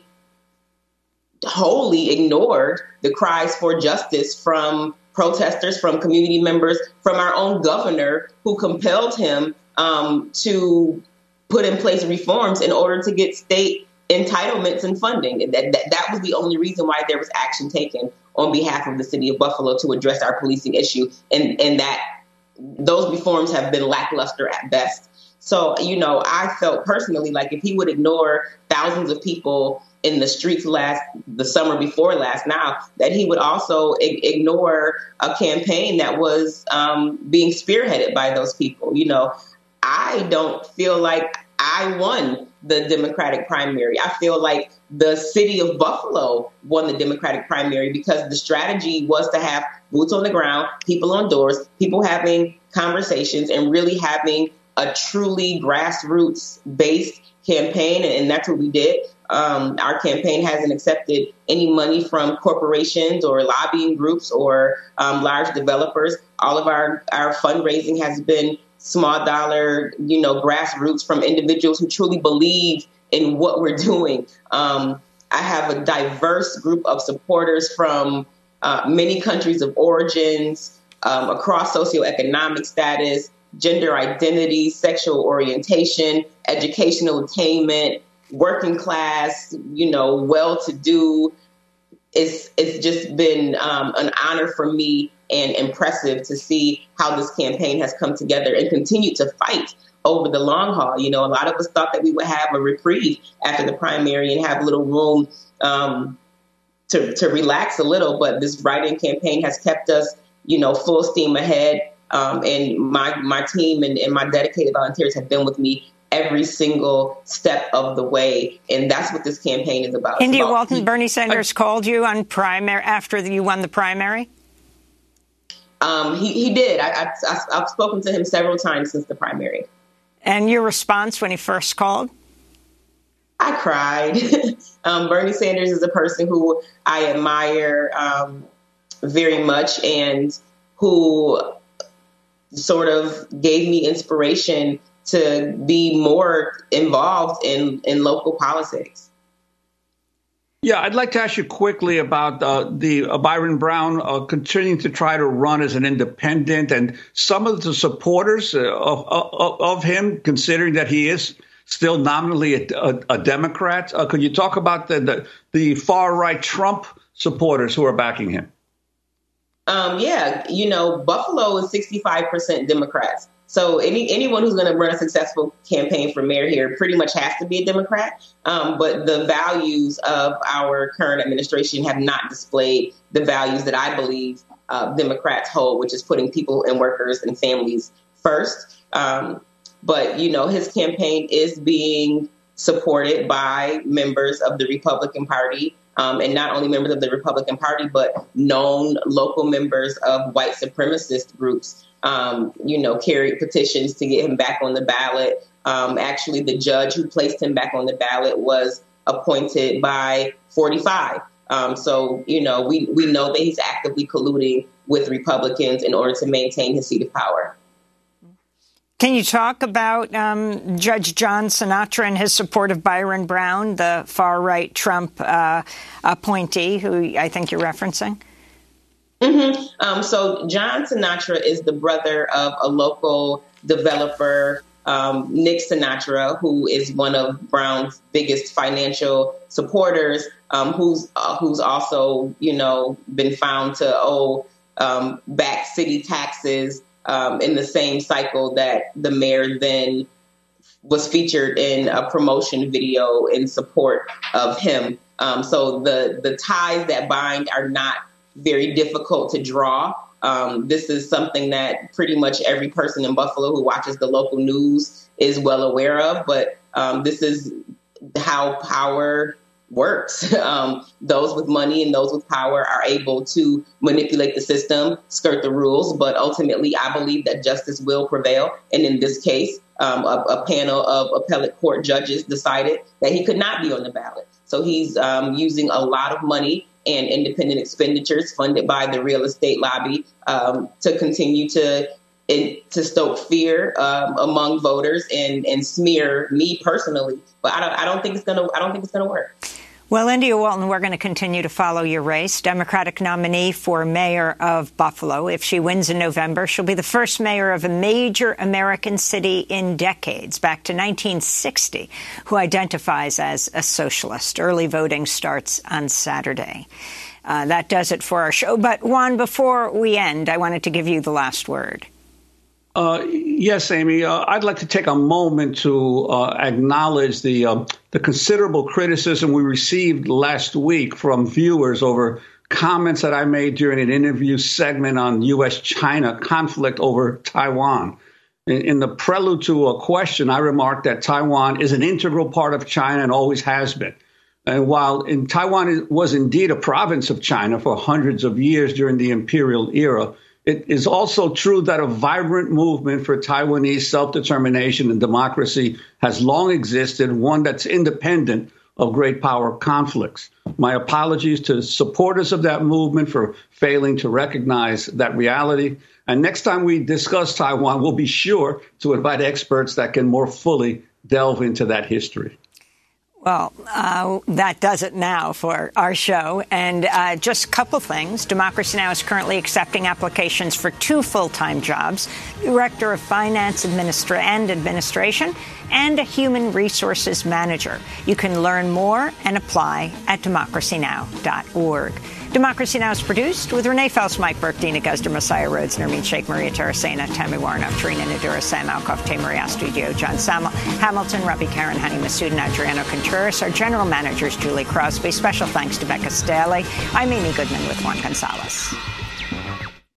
wholly ignored the cries for justice from protesters, from community members, from our own governor, who compelled him to put in place reforms in order to get state entitlements and funding. And that was the only reason why there was action taken on behalf of the city of Buffalo to address our policing issue. And that those reforms have been lackluster at best. So, I felt personally like if he would ignore thousands of people in the streets the summer before last now, that he would also ignore a campaign that was being spearheaded by those people. I don't feel like I won the Democratic primary. I feel like the city of Buffalo won the Democratic primary because the strategy was to have boots on the ground, people on doors, people having conversations, and really having a truly grassroots-based campaign. And that's what we did. Our campaign hasn't accepted any money from corporations or lobbying groups or large developers. All of our fundraising has been small dollar, grassroots, from individuals who truly believe in what we're doing. I have a diverse group of supporters from many countries of origins, across socioeconomic status, gender identity, sexual orientation, educational attainment, working class, well-to-do. it's just been an honor for me and impressive to see how this campaign has come together and continue to fight over the long haul. You know, a lot of us thought that we would have a reprieve after the primary and have a little room to relax a little, but this write-in campaign has kept us, you know, full steam ahead. And my team and my dedicated volunteers have been with me every single step of the way. And that's what this campaign is about. India Walton, Bernie Sanders called you on primary after you won the primary? He did. I've spoken to him several times since the primary. And your response when he first called? I cried. Bernie Sanders is a person who I admire very much and who sort of gave me inspiration to be more involved in local politics. Yeah, I'd like to ask you quickly about the Byron Brown continuing to try to run as an independent, and some of the supporters of him, considering that he is still nominally a Democrat. Could you talk about the far right Trump supporters who are backing him? Yeah, you know, Buffalo is 65% Democrats. So anyone who's going to run a successful campaign for mayor here pretty much has to be a Democrat. But the values of our current administration have not displayed the values that I believe Democrats hold, which is putting people and workers and families first. But, you know, his campaign is being supported by members of the Republican Party. And not only members of the Republican Party, but known local members of white supremacist groups, you know, carried petitions to get him back on the ballot. Actually, the judge who placed him back on the ballot was appointed by 45. So, you know, we know that he's actively colluding with Republicans in order to maintain his seat of power. Can you talk about Judge John Sinatra and his support of Byron Brown, the far-right Trump appointee, who I think you're referencing? Mm-hmm. So John Sinatra is the brother of a local developer, Nick Sinatra, who is one of Brown's biggest financial supporters, who's also, you know, been found to owe back city taxes in the same cycle that the mayor then was featured in a promotion video in support of him. So the ties that bind are not very difficult to draw. This is something that pretty much every person in Buffalo who watches the local news is well aware of. But this is how power works. Those with money and those with power are able to manipulate the system, skirt the rules. But ultimately, I believe that justice will prevail. And in this case, a panel of appellate court judges decided that he could not be on the ballot. So he's using a lot of money and independent expenditures funded by the real estate lobby to continue to stoke fear among voters and smear me personally. But I don't think it's gonna work. Well, India Walton, we're going to continue to follow your race. Democratic nominee for mayor of Buffalo. If she wins in November, she'll be the first mayor of a major American city in decades, back to 1960, who identifies as a socialist. Early voting starts on Saturday. That does it for our show. But, Juan, before we end, I wanted to give you the last word. Yes, Amy. I'd like to take a moment to acknowledge the considerable criticism we received last week from viewers over comments that I made during an interview segment on U.S.-China conflict over Taiwan. In the prelude to a question, I remarked that Taiwan is an integral part of China and always has been. And while Taiwan was indeed a province of China for hundreds of years during the imperial era, it is also true that a vibrant movement for Taiwanese self-determination and democracy has long existed, one that's independent of great power conflicts. My apologies to supporters of that movement for failing to recognize that reality. And next time we discuss Taiwan, we'll be sure to invite experts that can more fully delve into that history. Well, that does it now for our show. And just a couple things. Democracy Now! Is currently accepting applications for 2 full-time jobs, Director of Finance and Administration, and a Human Resources Manager. You can learn more and apply at democracynow.org. Democracy Now! Is produced with Renee Felsz, Mike Burke, Dina Guzder, Messiah Rhodes, Nermeen Sheikh, Maria Taracena, Tammy Warnock, Tarina Nadura, Sam Alcoff, Tamari Astudio, John Hamilton, Ravi Karen, Hani Massoud, and Adriano Contreras. Our general manager is Julie Crosby. Special thanks to Becca Staley. I'm Amy Goodman with Juan Gonzalez.